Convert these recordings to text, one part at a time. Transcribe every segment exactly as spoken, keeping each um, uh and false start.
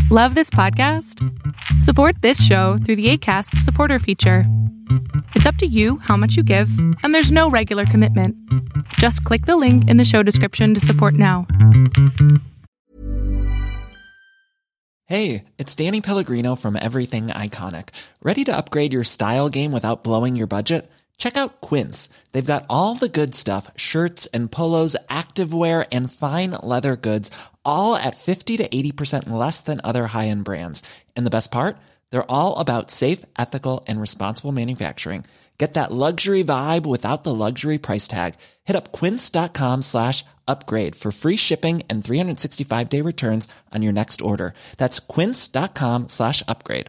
Love this podcast? Support this show through the Acast supporter feature. It's up to you how much you give, and there's no regular commitment. Just click the link in the show description to support now. Hey, it's Danny Pellegrino from Everything Iconic. Ready to upgrade your style game without blowing your budget? Check out Quince. They've got all the good stuff, shirts and polos, activewear, and fine leather goods, all at fifty to eighty percent less than other high-end brands. And the best part? They're all about safe, ethical, and responsible manufacturing. Get that luxury vibe without the luxury price tag. Hit up quince.com slash upgrade for free shipping and three sixty-five day returns on your next order. That's quince.com slash upgrade.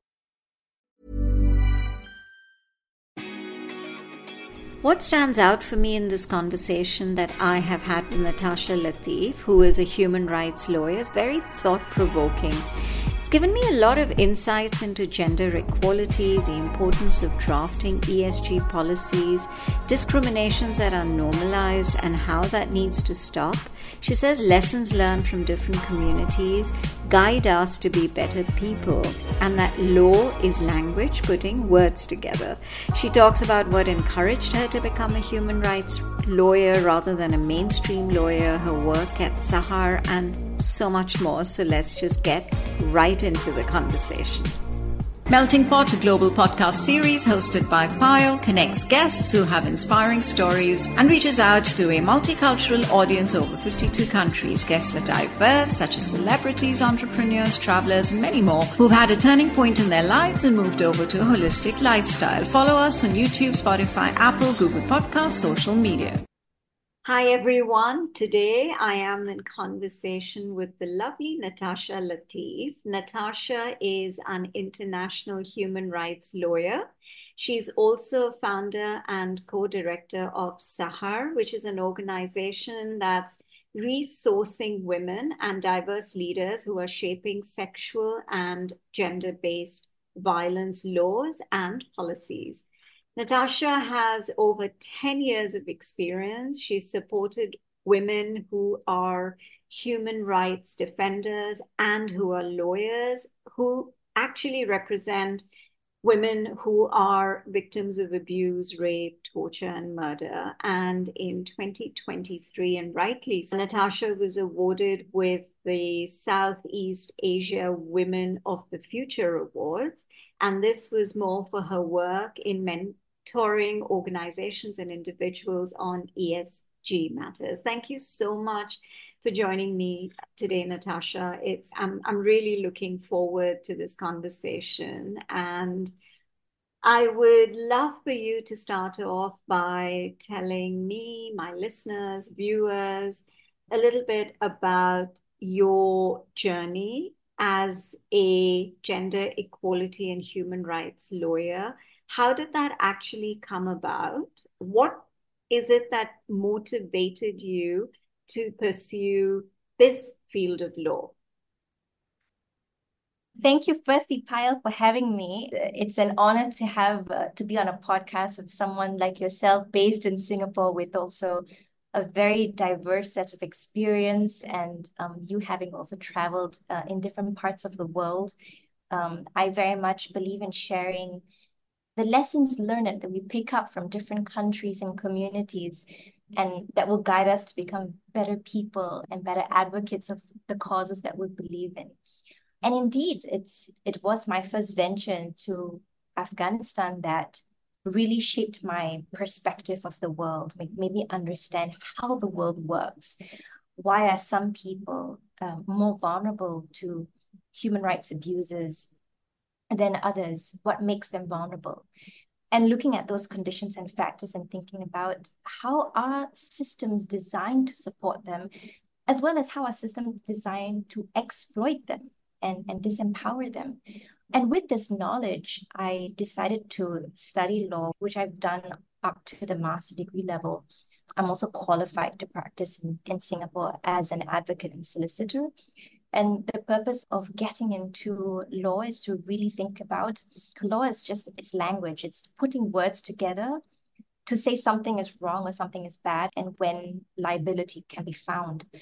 What stands out for me in this conversation that I have had with Natasha Latif, who is a human rights lawyer, is very thought-provoking. It's given me a lot of insights into gender equality, the importance of drafting E S G policies, discriminations that are normalized and how that needs to stop. She says lessons learned from different communities guide us to be better people, and that law is language putting words together. She talks about what encouraged her to become a human rights lawyer rather than a mainstream lawyer, her work at Sahar, and so much more. So let's just get right into the conversation. Melting Pot, a global podcast series hosted by Payal, connects guests who have inspiring stories and reaches out to a multicultural audience over fifty-two countries. Guests are diverse, such as celebrities, entrepreneurs, travelers, and many more who've had a turning point in their lives and moved over to a holistic lifestyle. Follow us on YouTube, Spotify, Apple, Google Podcasts, social media. Hi everyone. Today I am in conversation with the lovely Natasha Latif. Natasha is an international human rights lawyer. She's also founder and co-director of Sahar, which is an organization that's resourcing women and diverse leaders who are shaping sexual and gender-based violence laws and policies. Natasha has over ten years of experience. She's supported women who are human rights defenders and who are lawyers who actually represent women who are victims of abuse, rape, torture, and murder. And in twenty twenty-three, and rightly so, Natasha was awarded with the Southeast Asia Women of the Future Awards. And this was more for her work in mentoring organizations and individuals on E S G matters. Thank you so much for joining me today, Natasha. It's I'm I'm really looking forward to this conversation, and I would love for you to start off by telling me, my listeners, viewers, a little bit about your journey as a gender equality and human rights lawyer. How did that actually come about? What is it that motivated you to pursue this field of law? Thank you, firstly, Payal, for having me. It's an honor to have uh, to be on a podcast of someone like yourself, based in Singapore, with also a very diverse set of experience, and um, you having also traveled uh, in different parts of the world. Um, I very much believe in sharing the lessons learned that we pick up from different countries and communities, and that will guide us to become better people and better advocates of the causes that we believe in. And indeed, it's it was my first venture into Afghanistan that really shaped my perspective of the world, made, made me understand how the world works. Why are some people uh, more vulnerable to human rights abuses than others? What makes them vulnerable? And looking at those conditions and factors and thinking about how are systems designed to support them, as well as how are systems designed to exploit them and, and disempower them. And with this knowledge, I decided to study law, which I've done up to the master degree level. I'm also qualified to practice in, in Singapore as an advocate and solicitor. And the purpose of getting into law is to really think about law is just, it's language. It's putting words together to say something is wrong or something is bad, and when liability can be found.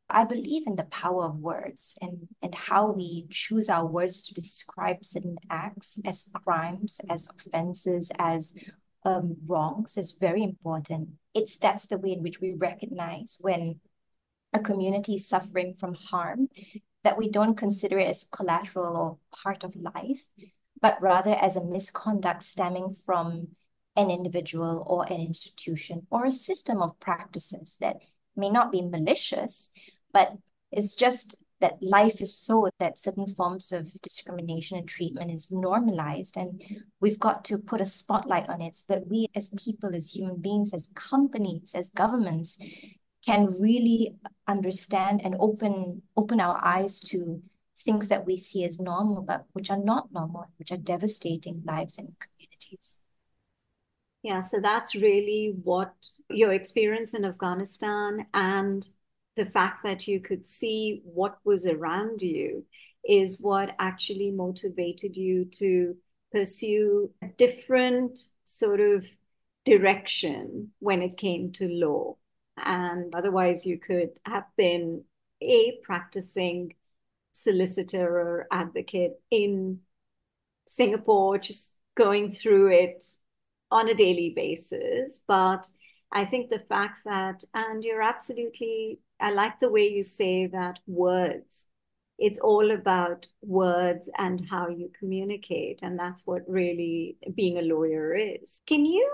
I believe in the power of words and, and how we choose our words to describe certain acts as crimes, as offenses, as um, wrongs is very important. It's that's the way in which we recognize when a community is suffering from harm, that we don't consider it as collateral or part of life, but rather as a misconduct stemming from an individual or an institution or a system of practices that may not be malicious, but it's just that life is so that certain forms of discrimination and treatment is normalized, and we've got to put a spotlight on it so that we as people, as human beings, as companies, as governments, can really understand and open open our eyes to things that we see as normal, but which are not normal, which are devastating lives and communities. Yeah, so that's really what your experience in Afghanistan and the fact that you could see what was around you is what actually motivated you to pursue a different sort of direction when it came to law. And otherwise, you could have been a practicing solicitor or advocate in Singapore, just going through it on a daily basis. But I think the fact that, and you're absolutely, I like the way you say that words, it's all about words and how you communicate. And that's what really being a lawyer is. Can you,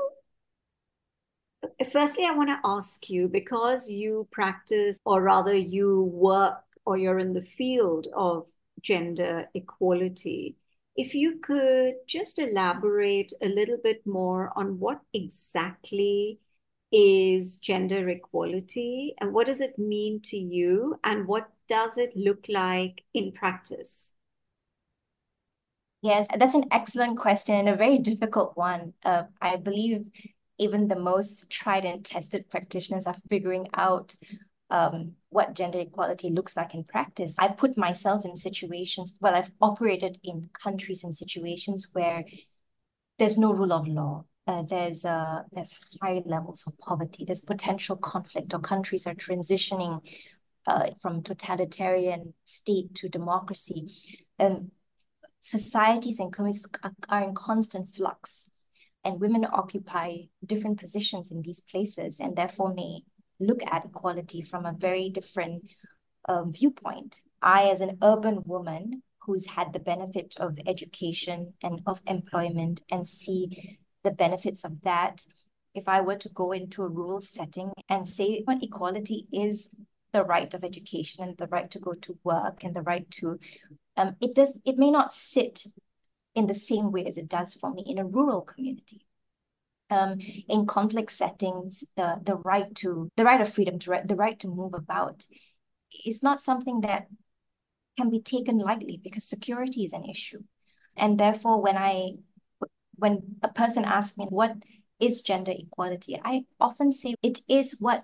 firstly, I want to ask you, because you practice, or rather you work, or you're in the field of gender equality, if you could just elaborate a little bit more on what exactly is gender equality and what does it mean to you and what does it look like in practice? Yes, that's an excellent question and a very difficult one. Uh, I believe even the most tried and tested practitioners are figuring out um, what gender equality looks like in practice. I put myself in situations, well, I've operated in countries and situations where there's no rule of law. Uh, there's uh, there's high levels of poverty. There's potential conflict, or countries are transitioning uh, from totalitarian state to democracy. Um, societies and communities are, are in constant flux, and women occupy different positions in these places, and therefore may look at equality from a very different um, viewpoint. I, as an urban woman who's had the benefit of education and of employment and see the benefits of that, if I were to go into a rural setting and say what equality is the right of education and the right to go to work and the right to, um, it does, it may not sit in the same way as it does for me in a rural community. Um, in conflict settings, the the right to the right of freedom to the right to move about is not something that can be taken lightly because security is an issue. And therefore, when I when a person asks me what is gender equality, I often say it is what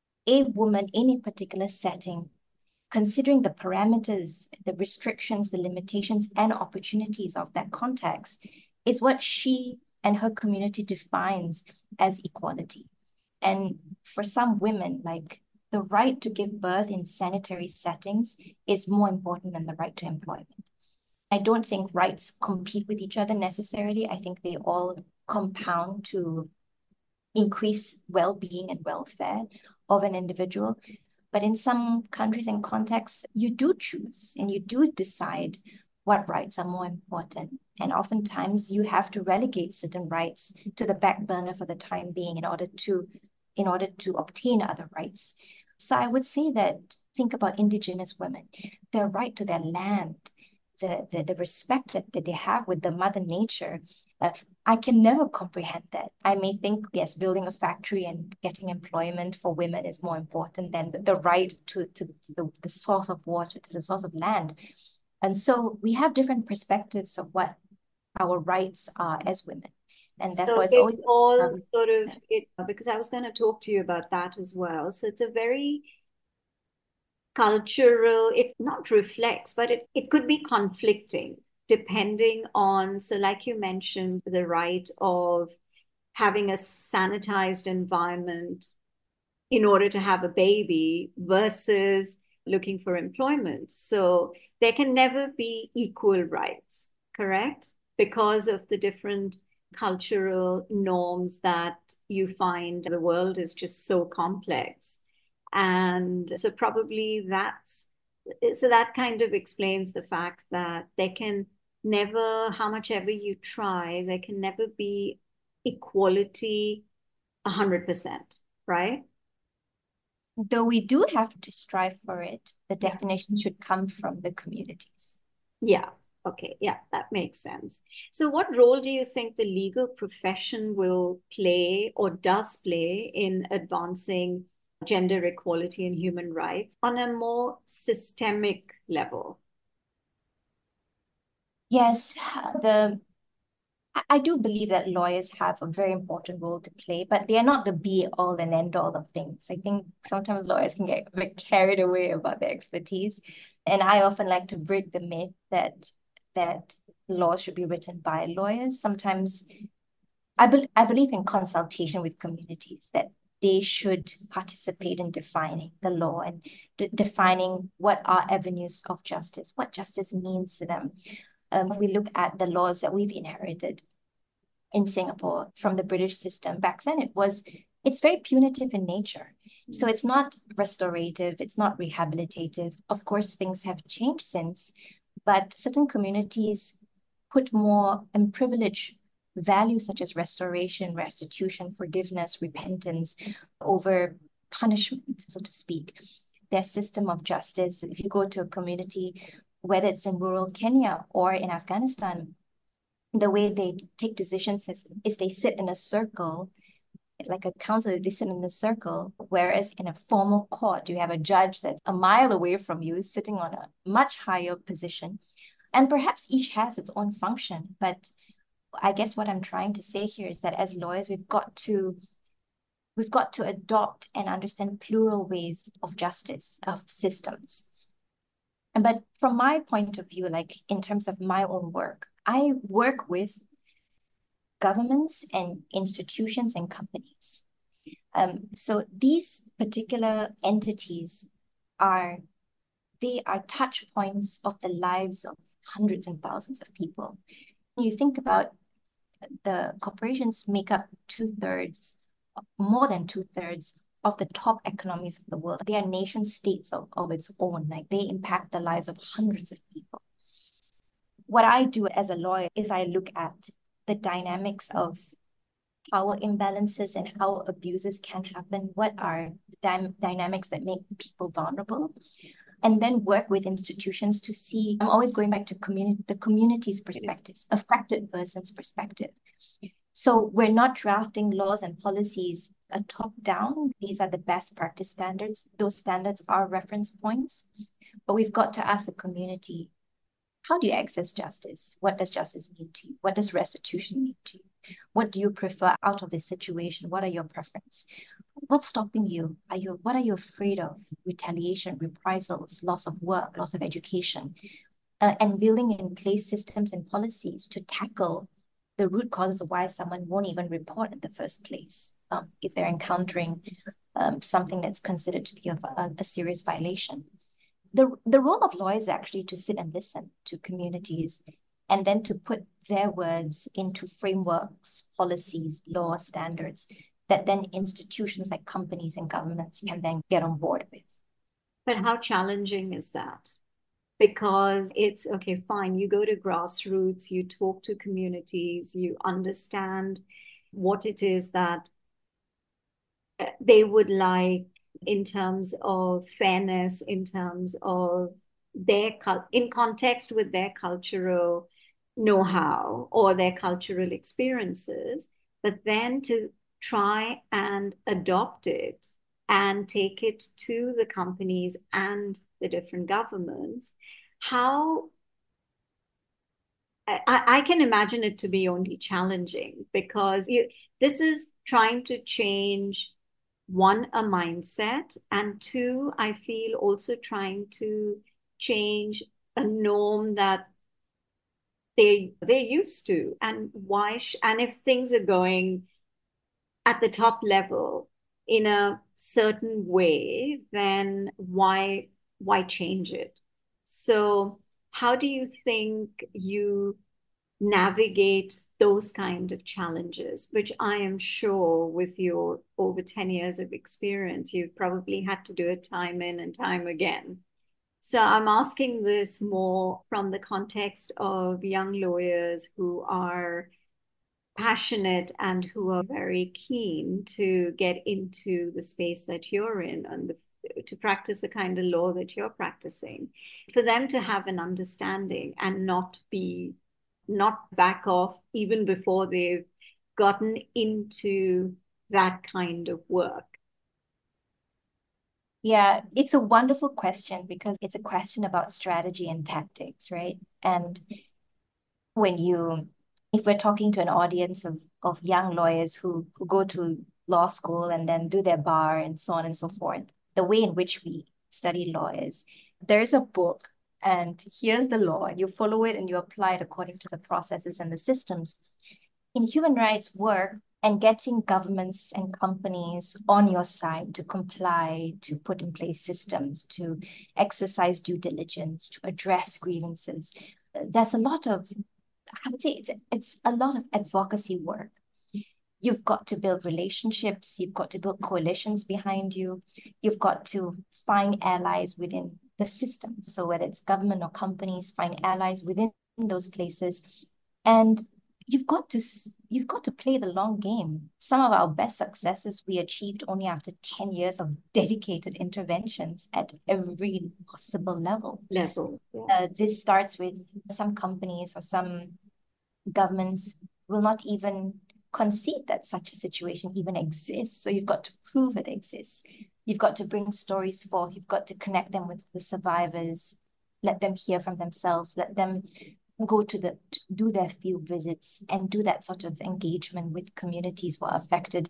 a woman in a particular setting, considering the parameters, the restrictions, the limitations, and opportunities of that context, is what she and her community defines as equality. And for some women, like the right to give birth in sanitary settings is more important than the right to employment. I don't think rights compete with each other necessarily. I think they all compound to increase well-being and welfare of an individual. But in some countries and contexts, you do choose and you do decide what rights are more important. And oftentimes you have to relegate certain rights to the back burner for the time being in order to, in order to obtain other rights. So I would say that, think about Indigenous women, their right to their land, the, the, the respect that, that they have with the mother nature. Uh, I can never comprehend that. I may think, yes, building a factory and getting employment for women is more important than the, the right to, to the, the source of water, to the source of land. And so we have different perspectives of what our rights are as women. And therefore so it's, it's always all um, sort of it, because I was going to talk to you about that as well. So it's a very cultural, it not reflects, but it, it could be conflicting depending on, so like you mentioned, the right of having a sanitized environment in order to have a baby versus looking for employment. So there can never be equal rights, correct? Because of the different cultural norms that you find. The world is just so complex. And so probably that's, so that kind of explains the fact that there can never, how much ever you try, there can never be equality one hundred percent, right? Though we do have to strive for it, the Yeah. definition should come from the communities. Yeah. Okay. Yeah, that makes sense. So what role do you think the legal profession will play or does play in advancing gender equality and human rights on a more systemic level? Yes, the I- I do believe that lawyers have a very important role to play, but they are not the be all and end all of things. I think sometimes lawyers can get a bit carried away about their expertise. And I often like to break the myth that that laws should be written by lawyers. Sometimes I, be I believe in consultation with communities, that they should participate in defining the law and de defining what are avenues of justice, what justice means to them. Um, we look at the laws that we've inherited in Singapore from the British system. Back then, it was it's very punitive in nature. So it's not restorative, it's not rehabilitative. Of course, things have changed since, but certain communities put more and privilege values such as restoration, restitution, forgiveness, repentance over punishment, so to speak. Their system of justice, if you go to a community, whether it's in rural Kenya or in Afghanistan, the way they take decisions is, is they sit in a circle, like a council, they sit in a circle, whereas in a formal court, you have a judge that's a mile away from you, sitting on a much higher position. And perhaps each has its own function. But I guess what I'm trying to say here is that as lawyers, we've got to we've got to adopt and understand plural ways of justice, of systems. But from my point of view, like in terms of my own work, I work with governments and institutions and companies. Um, so these particular entities are, they are touch points of the lives of hundreds and thousands of people. You think about the corporations make up two thirds, more than two thirds of the top economies of the world. They are nation states of, of its own, like they impact the lives of hundreds of people. What I do as a lawyer is I look at the dynamics of power imbalances and how abuses can happen. What are the dy dynamics that make people vulnerable? And then work with institutions to see, I'm always going back to community, the community's perspectives, affected person's perspective. So we're not drafting laws and policies a top down. These are the best practice standards. Those standards are reference points, but we've got to ask the community, how do you access justice? What does justice mean to you? What does restitution mean to you? What do you prefer out of this situation? What are your preferences? What's stopping you? Are you, what are you afraid of? Retaliation, reprisals, loss of work, loss of education, uh, and building in place systems and policies to tackle the root causes of why someone won't even report in the first place um, if they're encountering um, something that's considered to be of a, a serious violation. The, the role of lawyers is actually to sit and listen to communities and then to put their words into frameworks, policies, law, standards that then institutions like companies and governments can then get on board with. But how challenging is that? Because it's, okay, fine, you go to grassroots, you talk to communities, you understand what it is that they would like in terms of fairness, in terms of their, in context with their cultural know-how or their cultural experiences, but then to try and adopt it and take it to the companies and the different governments, how I, I can imagine it to be only challenging because you, this is trying to change, one, a mindset, and two, I feel also trying to change a norm that they they're used to. And why sh and if things are going at the top level in a certain way, then why why change it? So how do you think you navigate those kind of challenges, which I am sure with your over ten years of experience, you've probably had to do it time in and time again. So I'm asking this more from the context of young lawyers who are passionate and who are very keen to get into the space that you're in and the, to practice the kind of law that you're practicing, for them to have an understanding and not be not back off even before they've gotten into that kind of work? Yeah, it's a wonderful question because it's a question about strategy and tactics, right? And when you, if we're talking to an audience of, of young lawyers who, who go to law school and then do their bar and so on and so forth, the way in which we study law is there's a book and here's the law, and you follow it and you apply it according to the processes and the systems. In human rights work, and getting governments and companies on your side to comply, to put in place systems, to exercise due diligence, to address grievances, there's a lot of, I would say it's, it's a lot of advocacy work. You've got to build relationships, you've got to build coalitions behind you, you've got to find allies within the system. So whether it's government or companies, find allies within those places. And you've got to you've got to play the long game. Some of our best successes we achieved only after ten years of dedicated interventions at every possible level. Level. Yeah. Uh, this starts with some companies or some governments will not even concede that such a situation even exists. So you've got to prove it exists. You've got to bring stories forth. You've got to connect them with the survivors, let them hear from themselves, let them go to the to do their field visits and do that sort of engagement with communities who are affected.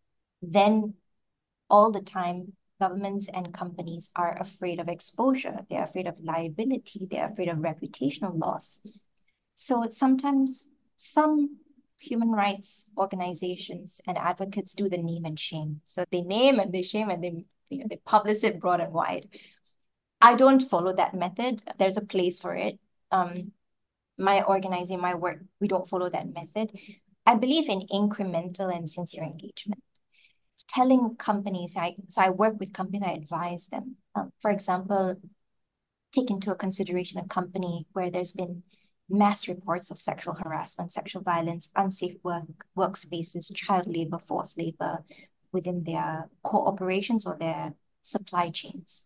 Then all the time, governments and companies are afraid of exposure. They're afraid of liability. They're afraid of reputational loss. So it's sometimes some human rights organizations and advocates do the name and shame. So they name and they shame and they, you know, they publish it broad and wide. I don't follow that method. There's a place for it. Um, my organizing, my work, we don't follow that method. I believe in incremental and sincere engagement. Telling companies, I so I work with companies, I advise them. Um, for example, take into consideration a company where there's been mass reports of sexual harassment, sexual violence, unsafe work workspaces, child labor, forced labor within their core operations or their supply chains.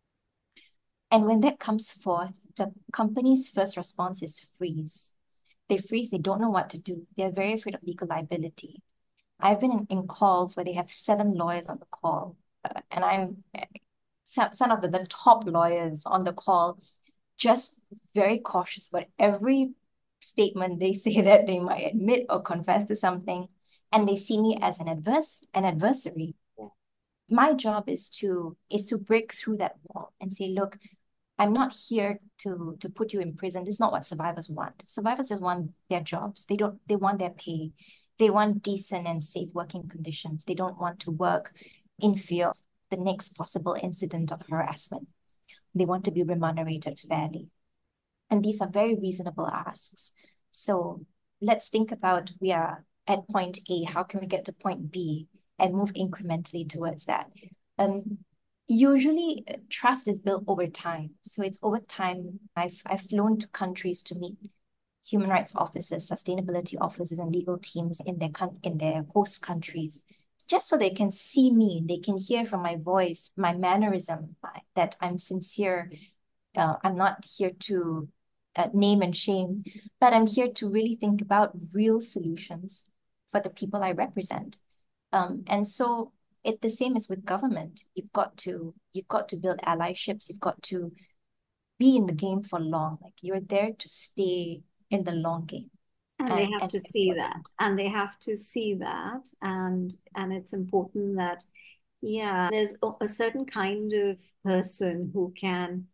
And when that comes forth, the company's first response is freeze. They freeze, they don't know what to do. They're very afraid of legal liability. I've been in, in calls where they have seven lawyers on the call, uh, and I'm some, some of the, the top lawyers on the call, just very cautious about every statement they say that they might admit or confess to something, and they see me as an adverse, an adversary. Yeah. My job is to is to break through that wall and say, look, I'm not here to to put you in prison. This is not what survivors want. Survivors just want their jobs. They don't. They want their pay. They want decent and safe working conditions. They don't want to work in fear of the next possible incident of harassment. They want to be remunerated fairly. And these are very reasonable asks. So let's think about, we are at point A, how can we get to point B and move incrementally towards that? Um, usually trust is built over time. So it's over time. I've, I've flown to countries to meet human rights officers, sustainability officers, and legal teams in their in their host countries, just so they can see me, they can hear from my voice, my mannerism, that I'm sincere. Uh, I'm not here to uh, name and shame, but I'm here to really think about real solutions for the people I represent. Um, and so it the same as with government. You've got to you've got to build allyships. You've got to be in the game for long. Like you're there to stay in the long game. And, and they have and to see that. And they have to see that. And and it's important that, yeah, there's a certain kind of person who can.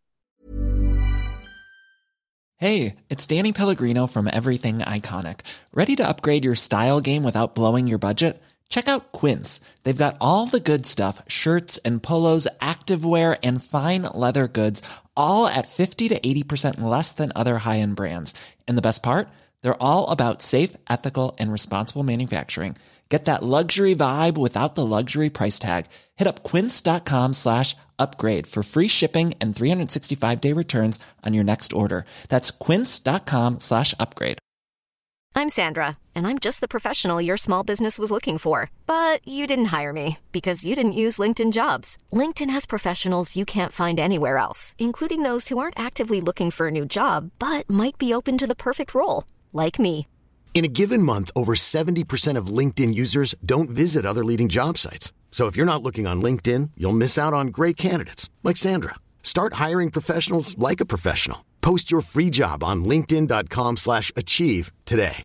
Hey, it's Danny Pellegrino from Everything Iconic. Ready to upgrade your style game without blowing your budget? Check out Quince. They've got all the good stuff, shirts and polos, activewear, and fine leather goods, all at fifty to eighty percent less than other high-end brands. And the best part? They're all about safe, ethical, and responsible manufacturing. Get that luxury vibe without the luxury price tag. Hit up quince.com slash upgrade for free shipping and three sixty-five day returns on your next order. That's quince.com slash upgrade. I'm Sandra, and I'm just the professional your small business was looking for. But you didn't hire me because you didn't use LinkedIn Jobs. LinkedIn has professionals you can't find anywhere else, including those who aren't actively looking for a new job, but might be open to the perfect role, like me. In a given month, over seventy percent of LinkedIn users don't visit other leading job sites. So if you're not looking on LinkedIn, you'll miss out on great candidates like Sandra. Start hiring professionals like a professional. Post your free job on linkedin.com slash achieve today.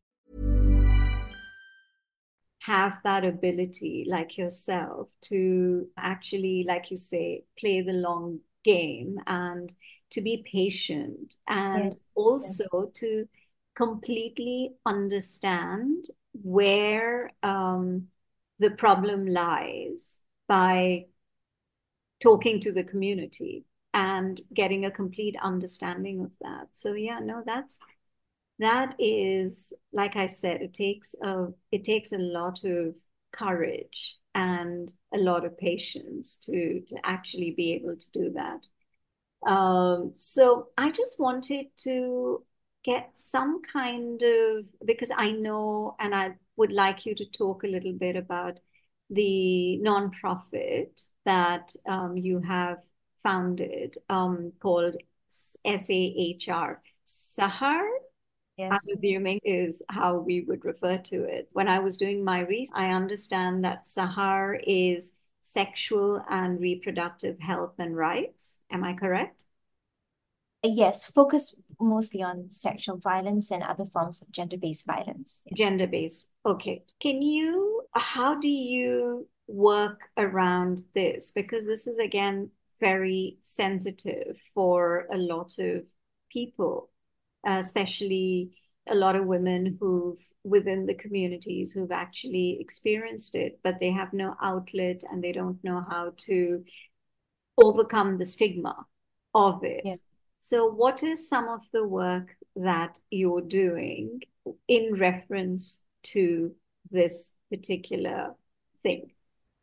Have that ability, like yourself, to actually, like you say, play the long game and to be patient and Yes. also Yes. to completely understand where um, the problem lies by talking to the community and getting a complete understanding of that. So yeah, no, that's that is, like I said, it takes a it takes a lot of courage and a lot of patience to to actually be able to do that. Um, so I just wanted to get some kind of, because I know, and I would like you to talk a little bit about the nonprofit that um, you have founded um, called S A H R. Sahar, Yes. I'm assuming, is how we would refer to it. When I was doing my research, I understand that Sahar is sexual and reproductive health and rights. Am I correct? Yes, focus mostly on sexual violence and other forms of gender-based violence. Yes. Gender-based. Okay. Can you, how do you work around this? Because this is, again, very sensitive for a lot of people, uh, especially a lot of women who've within the communities who've actually experienced it, but they have no outlet and they don't know how to overcome the stigma of it. Yes. So what is some of the work that you're doing in reference to this particular thing?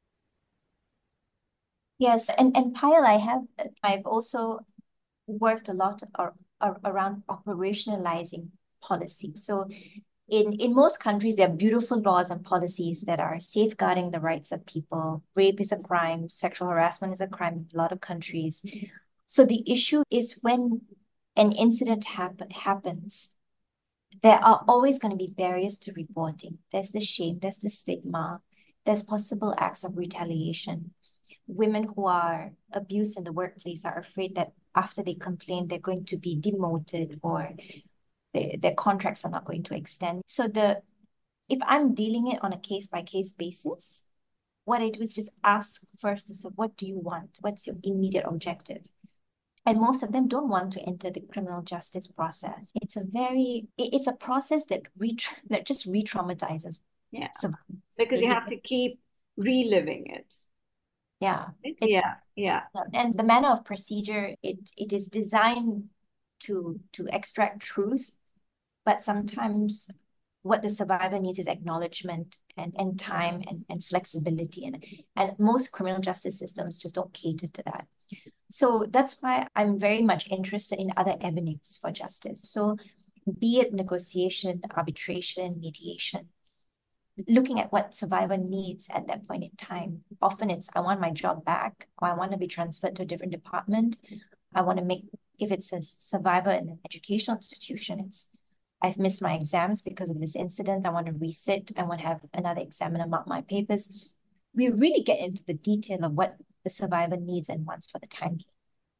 Yes, and and Payal, I have I've also worked a lot ar ar around operationalizing policy. So in in most countries, there are beautiful laws and policies that are safeguarding the rights of people. Rape is a crime, sexual harassment is a crime in a lot of countries. So the issue is when an incident happen, happens, there are always going to be barriers to reporting. There's the shame, there's the stigma, there's possible acts of retaliation. Women who are abused in the workplace are afraid that after they complain, they're going to be demoted or their, their contracts are not going to extend. So the if I'm dealing it on a case-by-case basis, what I do is just ask first, is what do you want? What's your immediate objective? And most of them don't want to enter the criminal justice process. It's a very, it's a process that re that just re-traumatizes. Yeah, survivors. because you have to keep reliving it. Yeah. Right? It, Yeah, yeah. And the manner of procedure, it it is designed to to extract truth, but sometimes what the survivor needs is acknowledgement and, and time and, and flexibility. And, and most criminal justice systems just don't cater to that. So that's why I'm very much interested in other avenues for justice. So be it negotiation, arbitration, mediation, looking at what survivor needs at that point in time. Often it's, I want my job back, or I want to be transferred to a different department. I want to make, if it's a survivor in an educational institution, it's, I've missed my exams because of this incident. I want to resit. I want to have another examiner mark my papers. We really get into the detail of what the survivor needs and wants for the time being.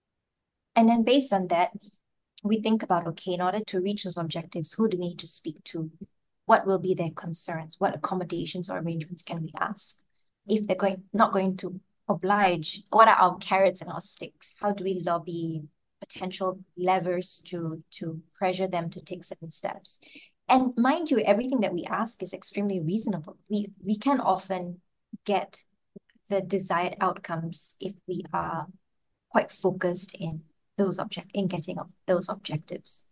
And then based on that, we think about, okay, in order to reach those objectives, who do we need to speak to? What will be their concerns? What accommodations or arrangements can we ask? If they're going not going to oblige, what are our carrots and our sticks? How do we lobby potential levers to, to pressure them to take certain steps? And mind you, everything that we ask is extremely reasonable. We we can often get the desired outcomes if we are quite focused in those object in getting those objectives.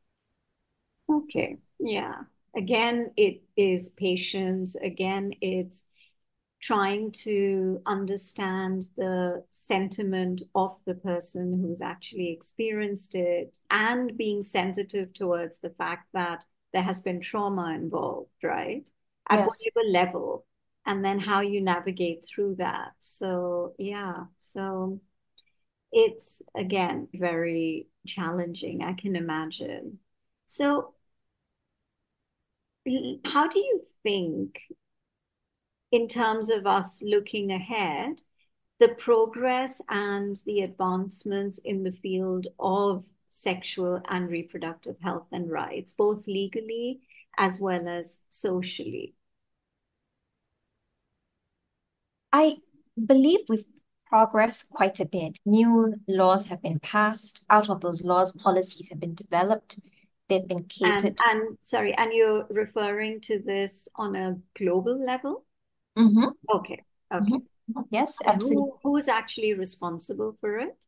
Okay, yeah. Again, it is patience. Again, it's trying to understand the sentiment of the person who's actually experienced it and being sensitive towards the fact that there has been trauma involved, right? At Yes. whatever level, and then how you navigate through that. So, yeah. So it's again very challenging, I can imagine. So, how do you think, in terms of us looking ahead, the progress and the advancements in the field of sexual and reproductive health and rights, both legally as well as socially? I believe we've progressed quite a bit. New laws have been passed. Out of those laws, policies have been developed. They've been catered. And, and sorry, and you're referring to this on a global level? Mm-hmm. Okay, okay. Mm-hmm. Yes, And absolutely. who, who is actually responsible for it?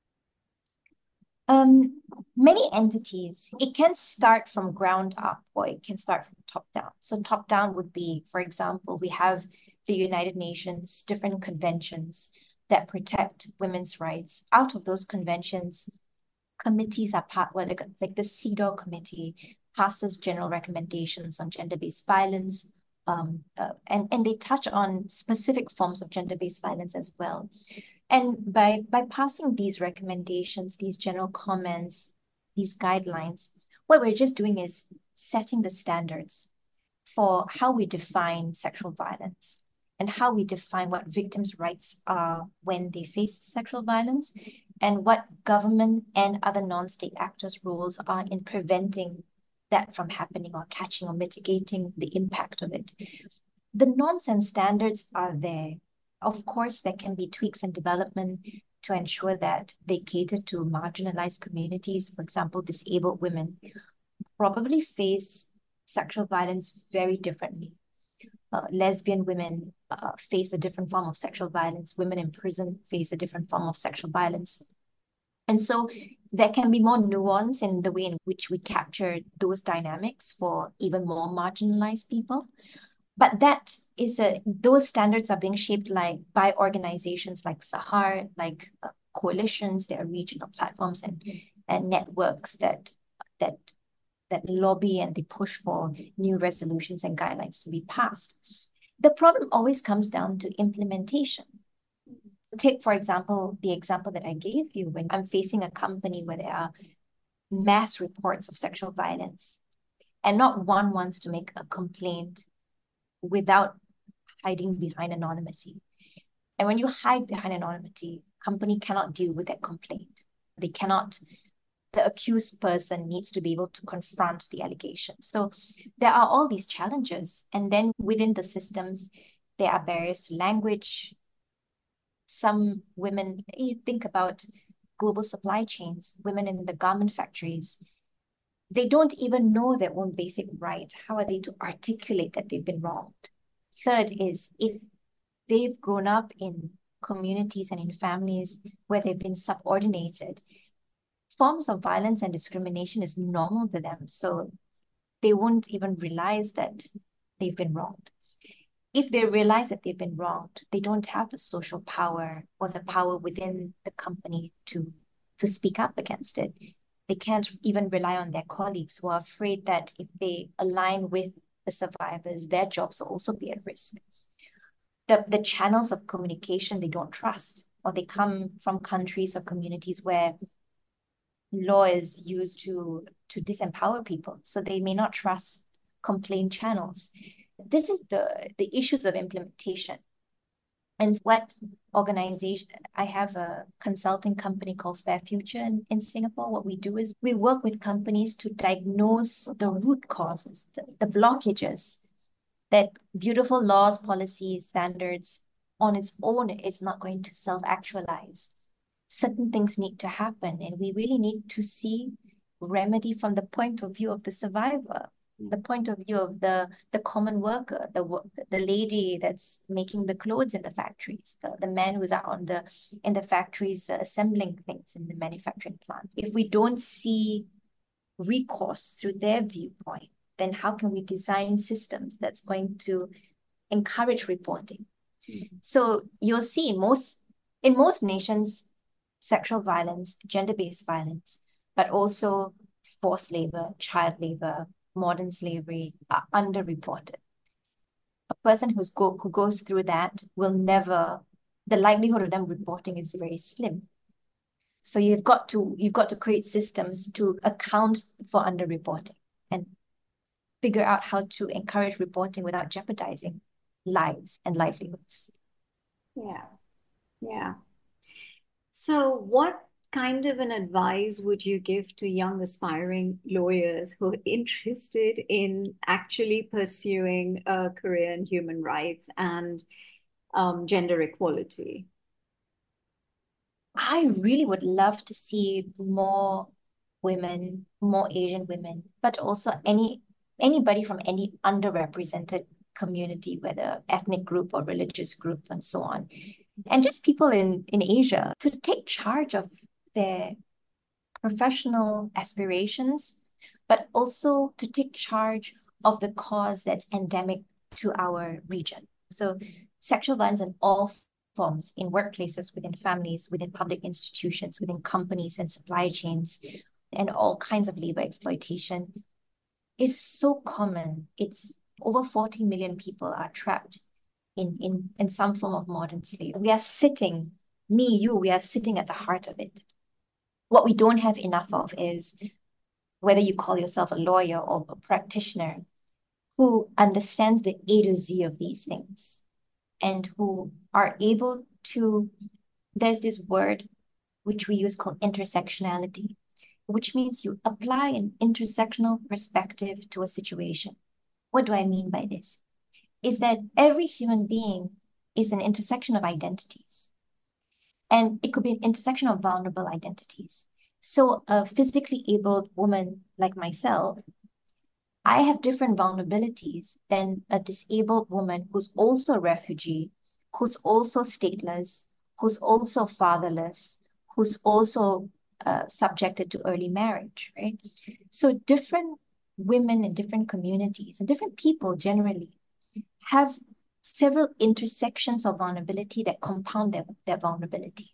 Um, many entities. It can start from ground up or it can start from top down. So top down would be, for example, we have the United Nations, different conventions that protect women's rights. Out of those conventions, committees are part, well, like, like the CEDAW committee passes general recommendations on gender-based violence, um, uh, and, and they touch on specific forms of gender-based violence as well. And by, by passing these recommendations, these general comments, these guidelines, what we're just doing is setting the standards for how we define sexual violence and how we define what victims' rights are when they face sexual violence, and what government and other non-state actors' roles are in preventing that from happening or catching or mitigating the impact of it. The norms and standards are there. Of course, there can be tweaks and development to ensure that they cater to marginalized communities. For example, disabled women probably face sexual violence very differently. Uh, lesbian women uh, face a different form of sexual violence. Women in prison face a different form of sexual violence. And so there can be more nuance in the way in which we capture those dynamics for even more marginalized people. But that is a, those standards are being shaped like by organizations like Sahar, like uh, coalitions, there are regional platforms and, and networks that, that, that lobby and they push for new resolutions and guidelines to be passed. The problem always comes down to implementation. Take, for example, the example that I gave you when I'm facing a company where there are mass reports of sexual violence and not one wants to make a complaint without hiding behind anonymity. And when you hide behind anonymity, company cannot deal with that complaint. They cannot, the accused person needs to be able to confront the allegations. So there are all these challenges. And then within the systems, there are barriers to language. Some women, you think about global supply chains, women in the garment factories, they don't even know their own basic right. How are they to articulate that they've been wronged? Third is if they've grown up in communities and in families where they've been subordinated, forms of violence and discrimination is normal to them. So they won't even realize that they've been wronged. If they realize that they've been wronged, they don't have the social power or the power within the company to, to speak up against it. They can't even rely on their colleagues who are afraid that if they align with the survivors, their jobs will also be at risk. The, the channels of communication they don't trust, or they come from countries or communities where law is used to, to disempower people. So they may not trust complaint channels. This is the, the issues of implementation. And what organization, I have a consulting company called Fair Future in, in Singapore. What we do is we work with companies to diagnose the root causes, the, the blockages that beautiful laws, policies, standards on its own is not going to self-actualize. Certain things need to happen, and we really need to see remedy from the point of view of the survivor. the point of view of the the common worker, the wo- the lady that's making the clothes in the factories, the, the man who's out on the in the factories uh, assembling things in the manufacturing plant. If we don't see recourse through their viewpoint, then how can we design systems that's going to encourage reporting? Mm-hmm. So you'll see most in most nations, sexual violence, gender-based violence, but also forced labor, child labor, modern slavery are underreported. A person who's go who goes through that will never, the likelihood of them reporting is very slim. So you've got to you've got to create systems to account for underreporting and figure out how to encourage reporting without jeopardizing lives and livelihoods. Yeah, yeah. So what kind of an advice would you give to young aspiring lawyers who are interested in actually pursuing a career in human rights and um, gender equality? I really would love to see more women, more Asian women, but also any anybody from any underrepresented community, whether ethnic group or religious group and so on. And just people in, in Asia to take charge of their professional aspirations, but also to take charge of the cause that's endemic to our region. So sexual violence in all forms, in workplaces, within families, within public institutions, within companies and supply chains, and all kinds of labor exploitation is so common. It's over forty million people are trapped in, in, in some form of modern slavery. We are sitting, me, you, we are sitting at the heart of it. What we don't have enough of is whether you call yourself a lawyer or a practitioner who understands the A to Z of these things and who are able to, there's this word which we use called intersectionality, which means you apply an intersectional perspective to a situation. What do I mean by this? Is that every human being is an intersection of identities. And it could be an intersection of vulnerable identities. So a physically abled woman like myself, I have different vulnerabilities than a disabled woman who's also a refugee, who's also stateless, who's also fatherless, who's also uh, subjected to early marriage, right? So different women in different communities and different people generally have several intersections of vulnerability that compound their, their vulnerability.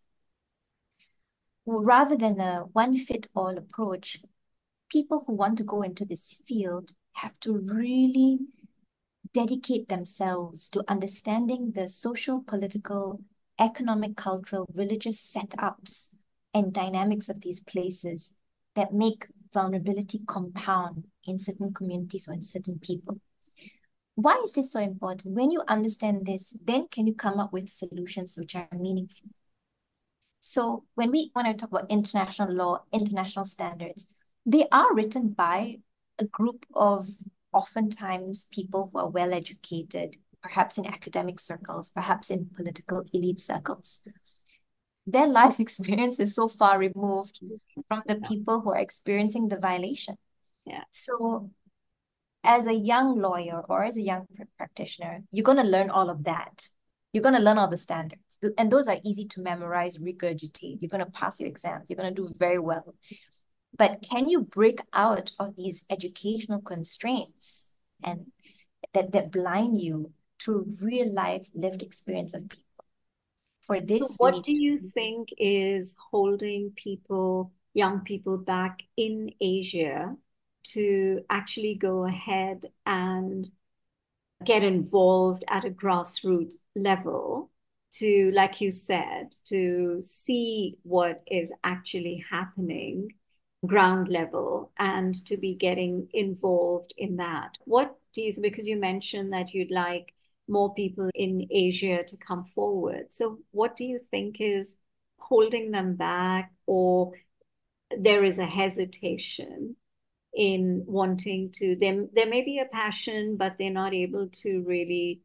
Well, rather than a one-fit-all approach, people who want to go into this field have to really dedicate themselves to understanding the social, political, economic, cultural, religious setups and dynamics of these places that make vulnerability compound in certain communities or in certain people. Why is this so important? When you understand this, then can you come up with solutions which are meaningful? So when we when I talk about international law, international standards, they are written by a group of oftentimes people who are well educated, perhaps in academic circles, perhaps in political elite circles. Their life experience is so far removed from the people who are experiencing the violation. Yeah. So as a young lawyer or as a young practitioner, you're going to learn all of that. You're going to learn all the standards. And those are easy to memorize, regurgitate. You're going to pass your exams. You're going to do very well. But can you break out of these educational constraints and that, that blind you to real life lived experience of people? For this, so what do you think is holding people, young people back in Asia to actually go ahead and get involved at a grassroots level to, like you said, to see what is actually happening ground level and to be getting involved in that? What do you think? Because you mentioned that you'd like more people in Asia to come forward. So what do you think is holding them back, or there is a hesitation in wanting to, there, there may be a passion, but they're not able to really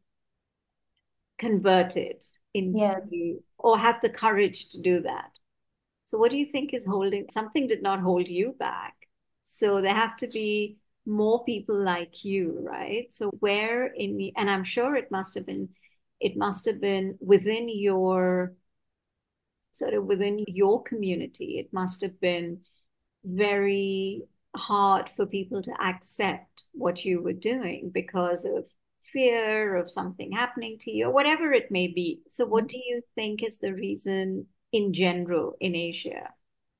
convert it into, yes, or have the courage to do that? So what do you think is holding, something did not hold you back. So there have to be more people like you, right? So where in the, and I'm sure it must have been, it must have been within your, sort of within your community, it must have been very hard for people to accept what you were doing because of fear of something happening to you or whatever it may be. So what do you think is the reason in general in Asia?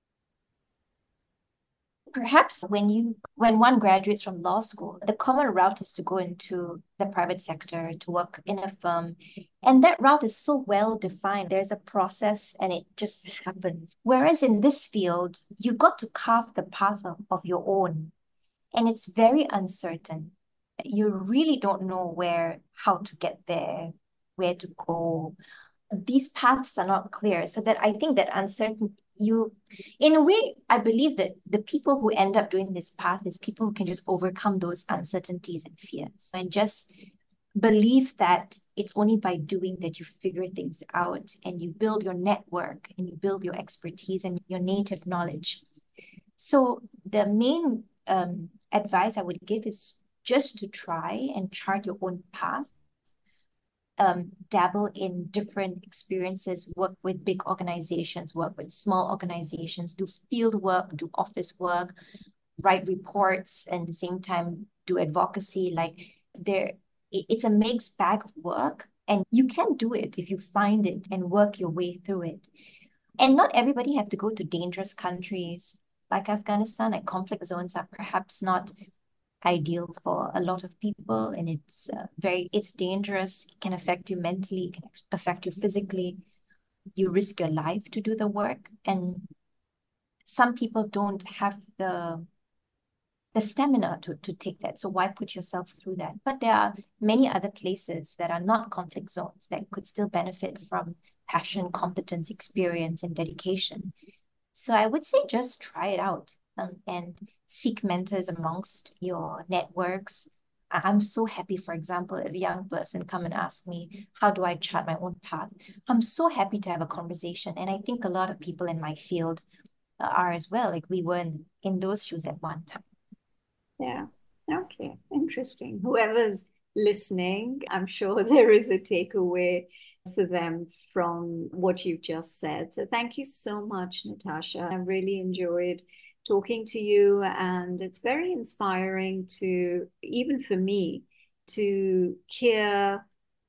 Perhaps when you when one graduates from law school, the common route is to go into the private sector, to work in a firm. And that route is so well defined. There's a process and it just happens. Whereas in this field, you got to carve the path of, of your own. And it's very uncertain. You really don't know where, how to get there, where to go. These paths are not clear. So that I think that uncertainty, you, in a way, I believe that the people who end up doing this path is people who can just overcome those uncertainties and fears and just believe that it's only by doing that you figure things out and you build your network and you build your expertise and your native knowledge. So the main um, advice I would give is just to try and chart your own path. Um, dabble in different experiences, work with big organizations, work with small organizations, do field work, do office work, write reports, and at the same time do advocacy. Like there, it's a mixed bag of work, and you can do it if you find it and work your way through it. And not everybody have to go to dangerous countries like Afghanistan. Like conflict zones are perhaps not ideal for a lot of people, and it's uh, very it's dangerous. It can affect you mentally, it can affect you physically. You risk your life to do the work, and some people don't have the the stamina to, to take that. So why put yourself through that? But there are many other places that are not conflict zones that could still benefit from passion, competence, experience, and dedication. So I would say just try it out. Um, and seek mentors amongst your networks. I'm so happy, for example, if a young person come and ask me, how do I chart my own path? I'm so happy to have a conversation. And I think a lot of people in my field uh, are as well. Like we were in, in those shoes at one time. Yeah. Okay. Interesting. Whoever's listening, I'm sure there is a takeaway for them from what you've just said. So thank you so much, Natasha. I really enjoyed talking to you, and it's very inspiring to, even for me, to hear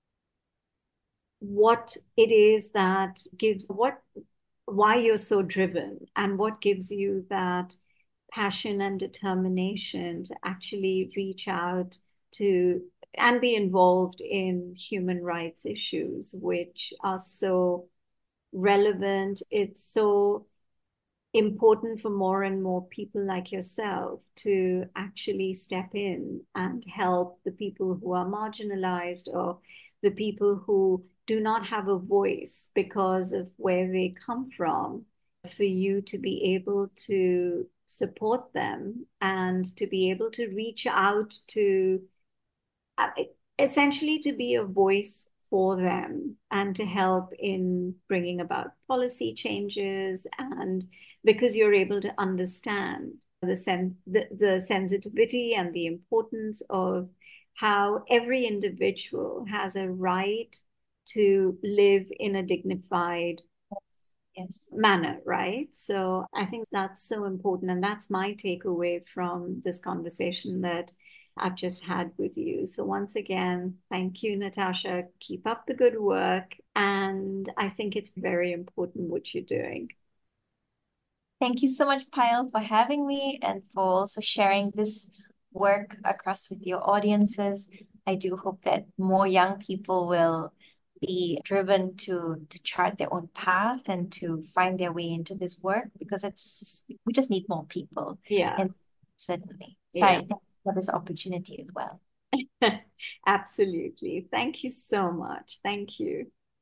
what it is that gives, what, why you're so driven and what gives you that passion and determination to actually reach out to and be involved in human rights issues, which are so relevant. It's so important for more and more people like yourself to actually step in and help the people who are marginalized or the people who do not have a voice because of where they come from, for you to be able to support them and to be able to reach out to, essentially to be a voice for them and to help in bringing about policy changes, and because you're able to understand the, sen- the, the sensitivity and the importance of how every individual has a right to live in a dignified yes, yes. manner, right? So I think that's so important. And that's my takeaway from this conversation that I've just had with you. So once again, thank you, Natasha. Keep up the good work. And I think it's very important what you're doing. Thank you so much, Payal, for having me and for also sharing this work across with your audiences. I do hope that more young people will be driven to to chart their own path and to find their way into this work, because it's just, we just need more people. Yeah. And certainly. So Yeah. I thank you for this opportunity as well. Absolutely. Thank you so much. Thank you.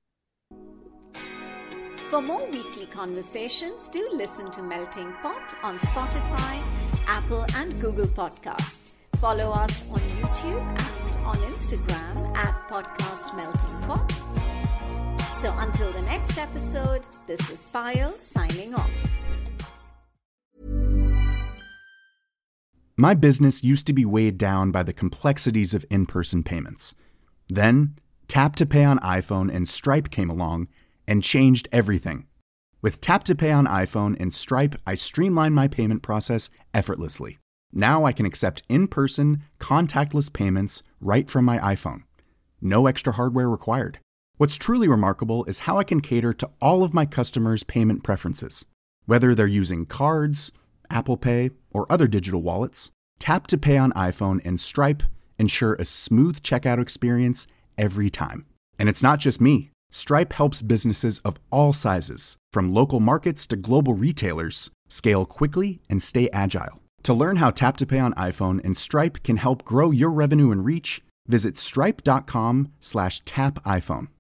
For more weekly conversations, do listen to Melting Pot on Spotify, Apple, and Google Podcasts. Follow us on YouTube and on Instagram at Podcast Melting Pot. So until the next episode, this is Payal signing off. My business used to be weighed down by the complexities of in-person payments. Then, Tap to Pay on iPhone and Stripe came along and changed everything. With Tap to Pay on iPhone and Stripe, I streamlined my payment process effortlessly. Now I can accept in-person, contactless payments right from my iPhone. No extra hardware required. What's truly remarkable is how I can cater to all of my customers' payment preferences. Whether they're using cards, Apple Pay, or other digital wallets, Tap to Pay on iPhone and Stripe ensure a smooth checkout experience every time. And it's not just me. Stripe helps businesses of all sizes, from local markets to global retailers, scale quickly and stay agile. To learn how Tap to Pay on iPhone and Stripe can help grow your revenue and reach, visit stripe.com slash tap iPhone.